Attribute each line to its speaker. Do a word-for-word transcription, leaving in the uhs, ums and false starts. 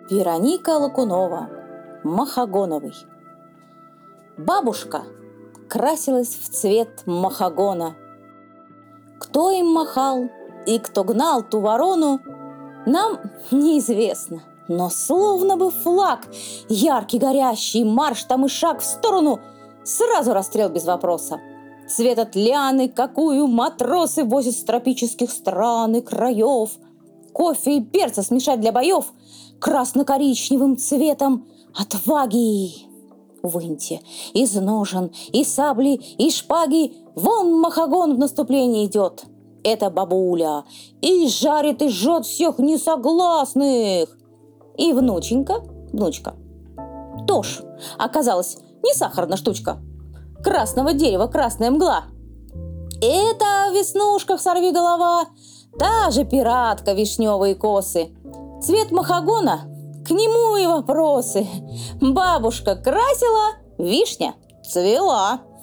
Speaker 1: Вероника Лакунова. Махагоновый. Бабушка красилась в цвет махагона. Кто им махал и кто гнал ту ворону, нам неизвестно. Но словно бы флаг, яркий, горящий, марш там и шаг в сторону, сразу расстрел без вопроса. Цвет от лианы, какую матросы возят с тропических стран и краев. Кофе и перца смешать для боев красно-коричневым цветом отваги. Выньте из ножен и сабли, и шпаги, вон махагон в наступление идет. Это бабуля и жарит, и жжет всех несогласных. И внученька, внучка, тоже оказалась не сахарная штучка. Красного дерева красная мгла. Это в веснушках сорвиголова, та же пиратка вишневые косы. Цвет махагона, к нему и вопросы. Бабушка красила, вишня цвела.